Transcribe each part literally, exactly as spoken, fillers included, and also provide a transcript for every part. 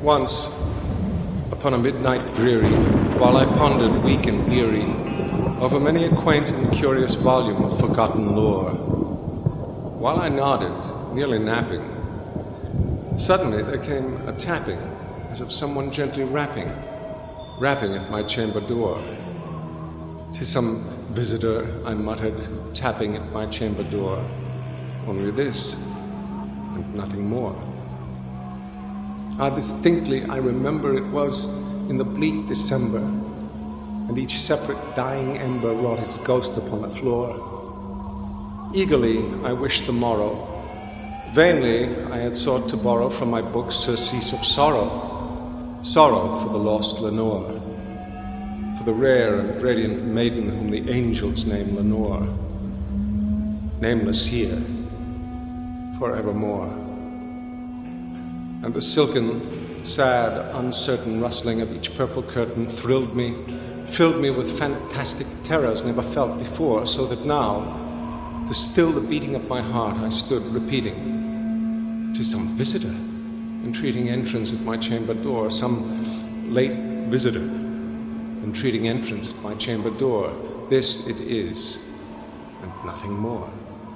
Once, upon a midnight dreary, while I pondered weak and weary over many a quaint and curious volume of forgotten lore, while I nodded, nearly napping, suddenly there came a tapping, as of someone gently rapping, rapping at my chamber door. "'Tis some visitor," I muttered, tapping at my chamber door. Only this, and nothing more. Ah, distinctly I remember it was in the bleak December, and each separate dying ember wrought its ghost upon the floor. Eagerly I wished the morrow. Vainly I had sought to borrow from my books surcease of sorrow, sorrow for the lost Lenore, for the rare and radiant maiden whom the angels name Lenore, nameless here, forevermore. And the silken, sad, uncertain rustling of each purple curtain thrilled me, filled me with fantastic terrors never felt before, so that now, to still the beating of my heart, I stood repeating, "'Tis some visitor entreating entrance at my chamber door, some late visitor entreating entrance at my chamber door. This it is, and nothing more."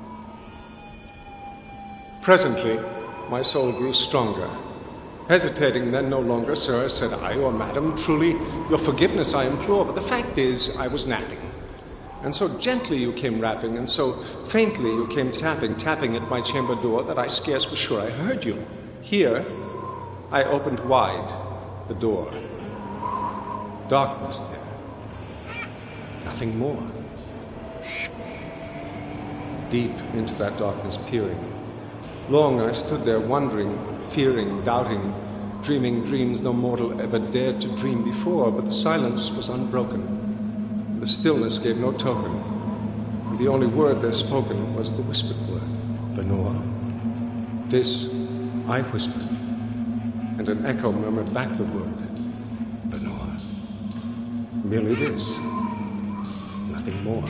Presently, my soul grew stronger. Hesitating then no longer, "Sir," said I, "or madam, truly your forgiveness I implore, but the fact is I was napping. And so gently you came rapping, and so faintly you came tapping, tapping at my chamber door, that I scarce was sure I heard you. Here, I opened wide the door. Darkness there. Nothing more. Deep into that darkness peering. Long I stood there wondering, fearing, doubting, dreaming dreams no mortal ever dared to dream before, but the silence was unbroken. The stillness gave no token, and the only word there spoken was the whispered word, "Lenore." This I whispered, and an echo murmured back the word, "Lenore." Merely this, nothing more.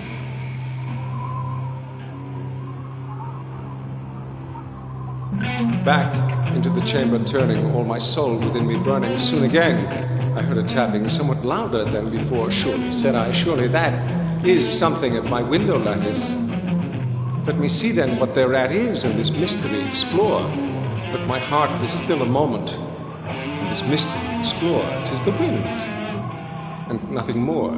Back into the chamber turning, all my soul within me burning, soon again I heard a tapping, somewhat louder than before. "Surely," said I, "surely that is something at my window lattice. Let me see then what thereat is, and this mystery explore. Let my heart be still a moment, and this mystery explore. 'Tis the wind, and nothing more."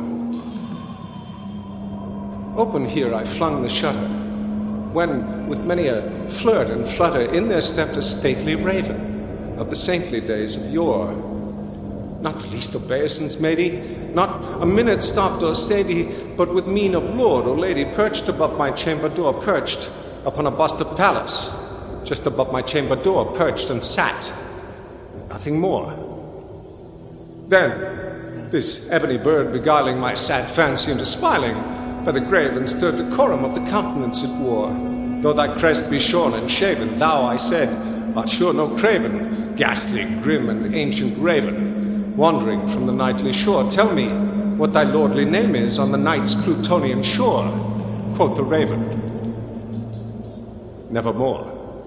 Open here I flung the shutter, when, with many a flirt and flutter, in there stepped a stately raven of the saintly days of yore. Not the least obeisance made he, not a minute stopped or stayed he, but with mien of lord or lady perched above my chamber door, perched upon a bust of Pallas, just above my chamber door, perched and sat, nothing more. Then, this ebony bird beguiling my sad fancy into smiling, by the grave and stirred decorum of the countenance it wore. "Though thy crest be shorn and shaven, thou," I said, "art sure no craven, ghastly, grim, and ancient raven, wandering from the nightly shore. Tell me what thy lordly name is on the night's Plutonian shore." Quoth the raven, "Nevermore."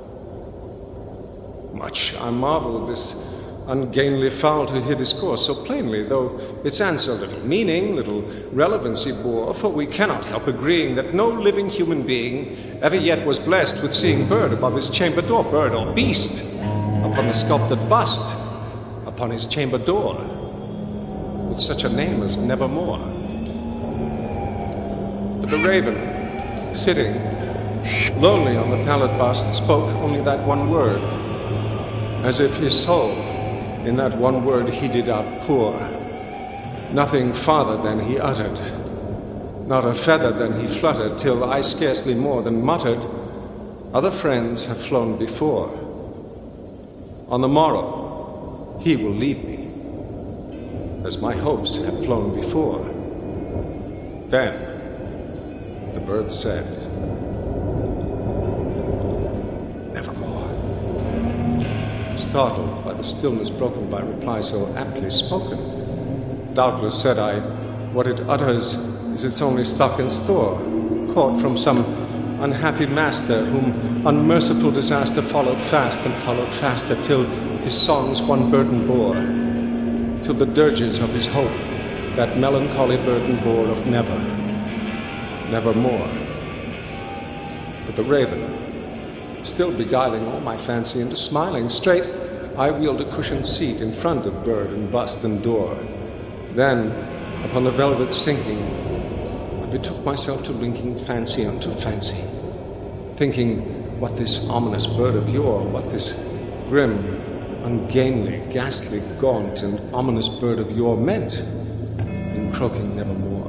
Much I marvel this ungainly fowl to hear discourse so plainly, though its answer little meaning, little relevancy bore, for we cannot help agreeing that no living human being ever yet was blessed with seeing bird above his chamber door, bird or beast, upon the sculptured bust, upon his chamber door, with such a name as Nevermore. But the raven, sitting lonely on the pallid bust, spoke only that one word, as if his soul in that one word he did outpour. Nothing farther than he uttered, not a feather than he fluttered, till I scarcely more than muttered, "Other friends have flown before. On the morrow he will leave me, as my hopes have flown before." Then the bird said, "Nevermore." Startled by the stillness broken by reply so aptly spoken, "Doubtless," said I, "what it utters is its only stock and store, caught from some unhappy master, whom unmerciful disaster followed fast and followed faster, till his songs one burden bore, till the dirges of his hope that melancholy burden bore of never, nevermore. But the raven, still beguiling all my fancy into smiling straight, I wheeled a cushioned seat in front of bird and bust and door. Then, upon the velvet sinking, I betook myself to linking fancy unto fancy, thinking what this ominous bird of yore, what this grim, ungainly, ghastly, gaunt, and ominous bird of yore meant in croaking nevermore.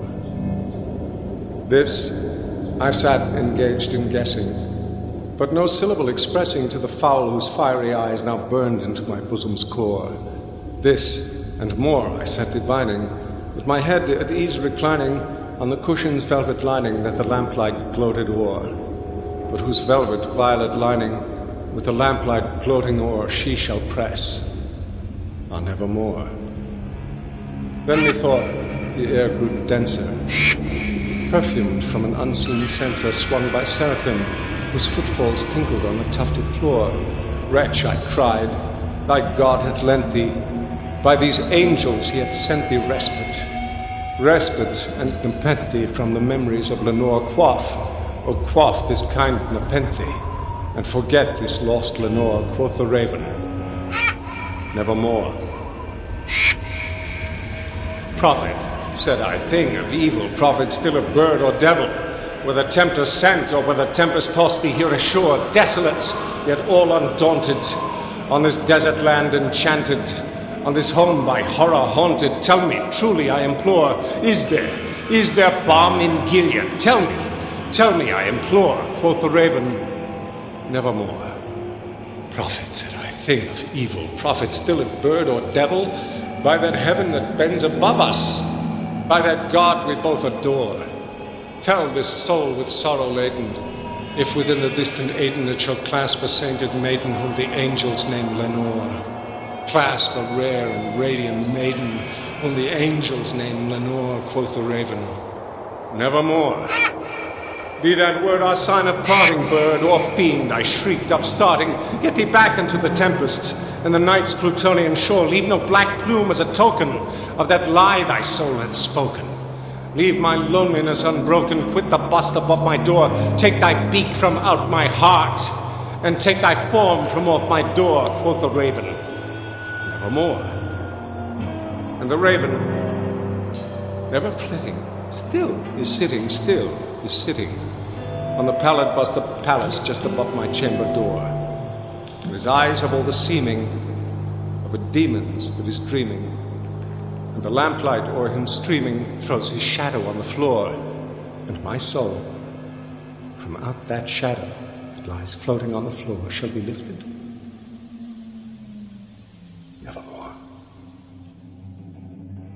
This I sat engaged in guessing, but no syllable expressing to the fowl whose fiery eyes now burned into my bosom's core. This and more I sat divining, with my head at ease reclining on the cushion's velvet lining that the lamplight gloated o'er, but whose velvet violet lining with the lamplight gloating o'er she shall press on nevermore. Then methought the air grew denser, perfumed from an unseen censer swung by seraphim, whose footfalls tinkled on the tufted floor. Wretch, I cried, thy God hath lent thee, by these angels he hath sent thee respite, respite and nepenthe from the memories of Lenore. Quaff, O quaff this kind nepenthe, and forget this lost Lenore, quoth the raven, nevermore. Prophet, said I, thing of evil, prophet, still a bird or devil, whether tempest sent or whether tempest tossed thee here ashore, desolate, yet all undaunted, on this desert land enchanted, on this home by horror haunted, tell me, truly I implore, is there, is there balm in Gilead? Tell me, tell me, I implore, quoth the raven, nevermore. Prophet, said I, thing of evil, prophet, still a bird or devil, by that heaven that bends above us, by that God we both adore, tell this soul with sorrow laden, if within the distant Aidenn it shall clasp a sainted maiden whom the angels name Lenore. Clasp a rare and radiant maiden whom the angels name Lenore, quoth the raven, nevermore. Be that word our sign of parting, bird or fiend, I shrieked, upstarting, get thee back into the tempest and the night's Plutonian shore. Leave no black plume as a token of that lie thy soul hath spoken. Leave my loneliness unbroken, quit the bust above my door, take thy beak from out my heart, and take thy form from off my door, quoth the raven, nevermore. And the raven, never flitting, still is sitting, still is sitting on the pallid bust of palace just above my chamber door. And his eyes have all the seeming of a demon's that is dreaming, and the lamplight o'er him streaming throws his shadow on the floor, and my soul from out that shadow that lies floating on the floor shall be lifted